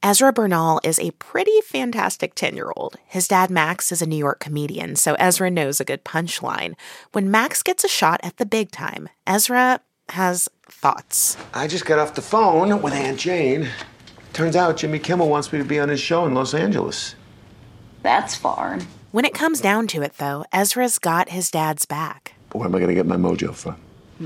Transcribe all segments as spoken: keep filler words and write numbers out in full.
Ezra Bernal is a pretty fantastic ten-year-old. His dad, Max, is a New York comedian, so Ezra knows a good punchline. When Max gets a shot at the big time, Ezra has thoughts. I just got off the phone with Aunt Jane. Turns out Jimmy Kimmel wants me to be on his show in Los Angeles. That's far. When it comes down to it, though, Ezra's got his dad's back. Where am I going to get my mojo from?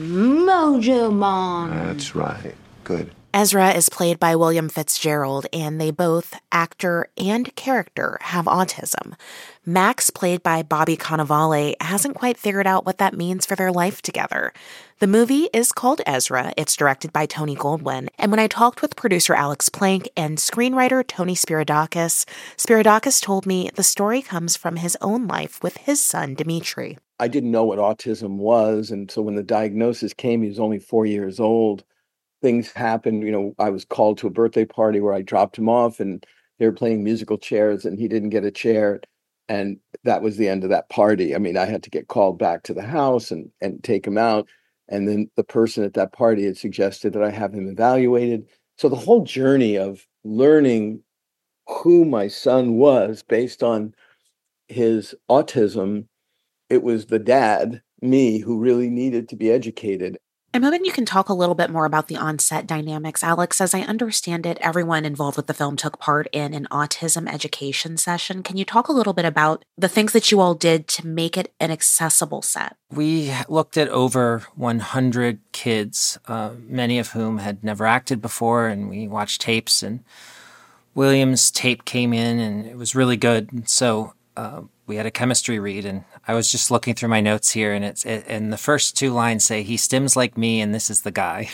Mojo Mom. That's right. Good. Ezra is played by William Fitzgerald, and they both, actor and character, have autism. Max, played by Bobby Cannavale, hasn't quite figured out what that means for their life together. The movie is called Ezra. It's directed by Tony Goldwyn. And when I talked with producer Alex Plank and screenwriter Tony Spiridakis, Spiridakis told me the story comes from his own life with his son, Dimitri. I didn't know what autism was, and so when the diagnosis came, he was only four years old. Things happened, you know, I was called to a birthday party where I dropped him off and they were playing musical chairs and he didn't get a chair. And that was the end of that party. I mean, I had to get called back to the house and, and take him out. And then the person at that party had suggested that I have him evaluated. So the whole journey of learning who my son was based on his autism, it was the dad, me, who really needed to be educated. I'm hoping you can talk a little bit more about the on-set dynamics, Alex. As I understand it, everyone involved with the film took part in an autism education session. Can you talk a little bit about the things that you all did to make it an accessible set? We looked at over one hundred kids, uh, many of whom had never acted before, and we watched tapes, and William's tape came in, and it was really good. And so uh, we had a chemistry read, and I was just looking through my notes here, and it's it, and the first two lines say, "He stims like me, and this is the guy."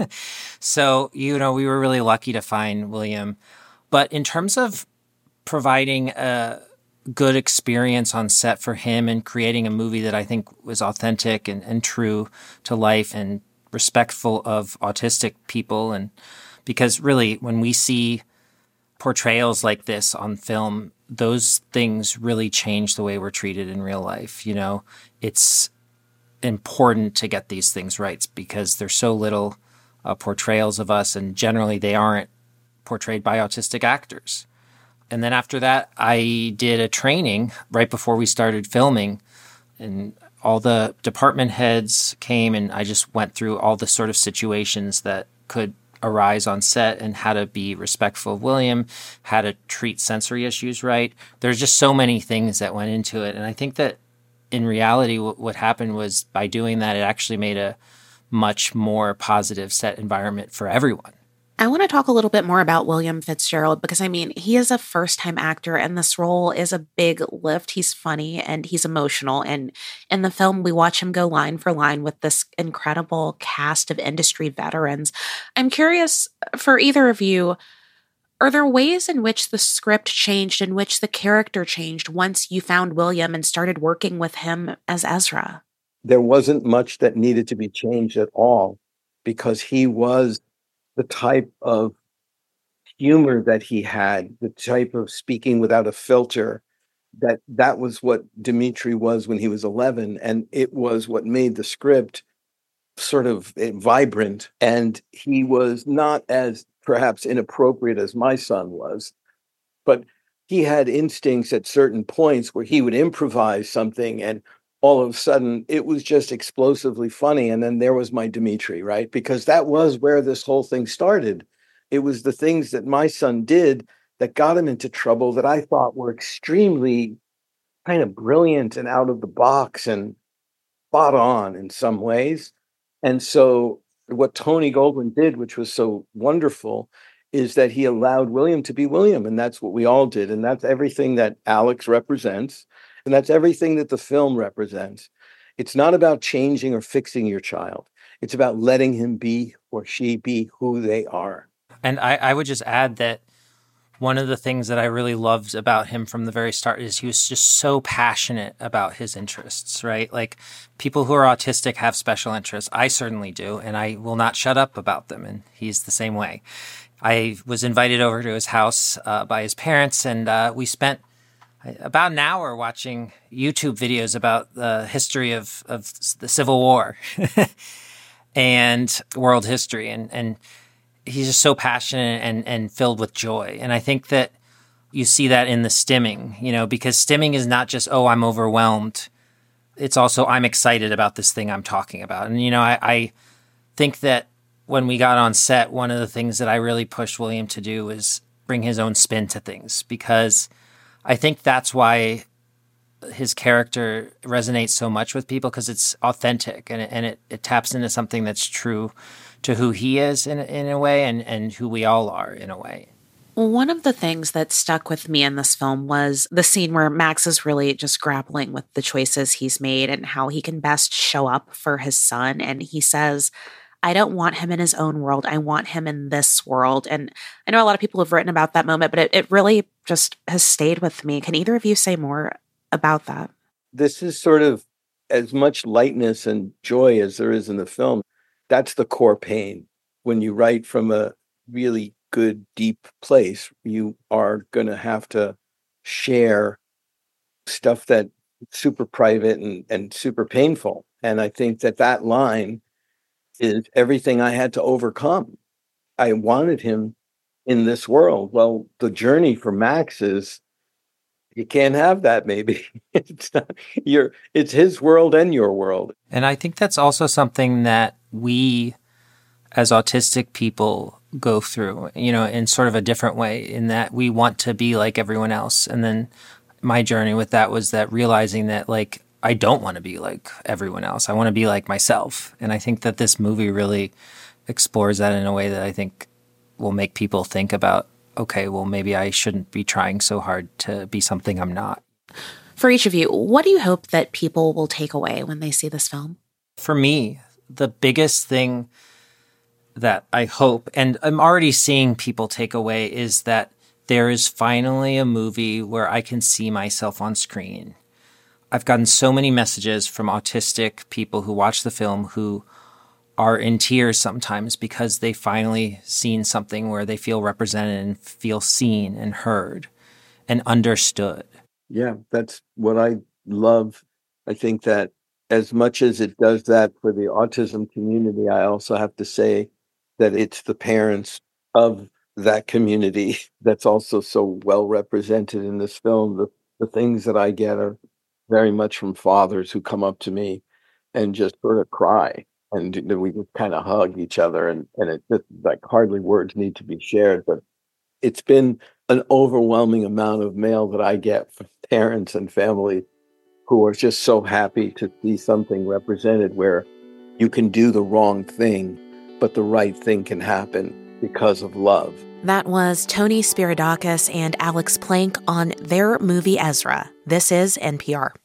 So, you know, we were really lucky to find William. But in terms of providing a good experience on set for him and creating a movie that I think was authentic and, and true to life and respectful of autistic people, and because really when we see portrayals like this on film, those things really change the way we're treated in real life. You know, it's important to get these things right because there's so little uh, portrayals of us, and generally they aren't portrayed by autistic actors. And then after that, I did a training right before we started filming, and all the department heads came, and I just went through all the sort of situations that could arise on set and how to be respectful of William, how to treat sensory issues right. There's just so many things that went into it. And I think that in reality, w- what happened was by doing that, it actually made a much more positive set environment for everyone. I want to talk a little bit more about William Fitzgerald because, I mean, he is a first-time actor and this role is a big lift. He's funny and he's emotional. And in the film, we watch him go line for line with this incredible cast of industry veterans. I'm curious, for either of you, are there ways in which the script changed, in which the character changed once you found William and started working with him as Ezra? There wasn't much that needed to be changed at all because he was the type of humor that he had, the type of speaking without a filter, that that was what Dimitri was when he was eleven. And it was what made the script sort of vibrant. And he was not as perhaps inappropriate as my son was, but he had instincts at certain points where he would improvise something and all of a sudden, it was just explosively funny. And then there was my Dimitri, right? Because that was where this whole thing started. It was the things that my son did that got him into trouble that I thought were extremely kind of brilliant and out of the box and spot on in some ways. And so what Tony Goldwyn did, which was so wonderful, is that he allowed William to be William. And that's what we all did. And that's everything that Alex represents. And that's everything that the film represents. It's not about changing or fixing your child. It's about letting him be or she be who they are. And I, I would just add that one of the things that I really loved about him from the very start is he was just so passionate about his interests, right? Like people who are autistic have special interests. I certainly do, and I will not shut up about them. And he's the same way. I was invited over to his house uh, by his parents, and uh, we spent about an hour watching YouTube videos about the history of, of the Civil War and world history. And, and he's just so passionate and, and filled with joy. And I think that you see that in the stimming, you know, because stimming is not just, oh, I'm overwhelmed. It's also, I'm excited about this thing I'm talking about. And, you know, I, I think that when we got on set, one of the things that I really pushed William to do was bring his own spin to things, because I think that's why his character resonates so much with people, because it's authentic and, it, and it, it taps into something that's true to who he is in, in a way, and, and who we all are in a way. One of the things that stuck with me in this film was the scene where Max is really just grappling with the choices he's made and how he can best show up for his son. And he says, I don't want him in his own world. I want him in this world. And I know a lot of people have written about that moment, but it, it really just has stayed with me. Can either of you say more about that? This is sort of as much lightness and joy as there is in the film. That's the core pain. When you write from a really good, deep place, you are going to have to share stuff that's super private and, and super painful. And I think that that line is everything I had to overcome. I wanted him in this world. Well, the journey for Max is you can't have that, maybe. It's not, you're, it's his world and your world. And I think that's also something that we as autistic people go through, you know, in sort of a different way, in that we want to be like everyone else. And then my journey with that was that realizing that, like, I don't want to be like everyone else. I want to be like myself. And I think that this movie really explores that in a way that I think will make people think about, okay, well, maybe I shouldn't be trying so hard to be something I'm not. For each of you, what do you hope that people will take away when they see this film? For me, the biggest thing that I hope, and I'm already seeing people take away, is that there is finally a movie where I can see myself on screen. I've gotten so many messages from autistic people who watch the film who are in tears sometimes because they finally seen something where they feel represented and feel seen and heard and understood. Yeah, that's what I love. I think that as much as it does that for the autism community, I also have to say that it's the parents of that community that's also so well represented in this film. The, the things that I get are very much from fathers who come up to me and just sort of cry. And we just kind of hug each other. And, and it just, like, hardly words need to be shared. But it's been an overwhelming amount of mail that I get from parents and family who are just so happy to see something represented where you can do the wrong thing, but the right thing can happen because of love. That was Tony Spyridakis and Alex Plank on their movie Ezra. This is N P R.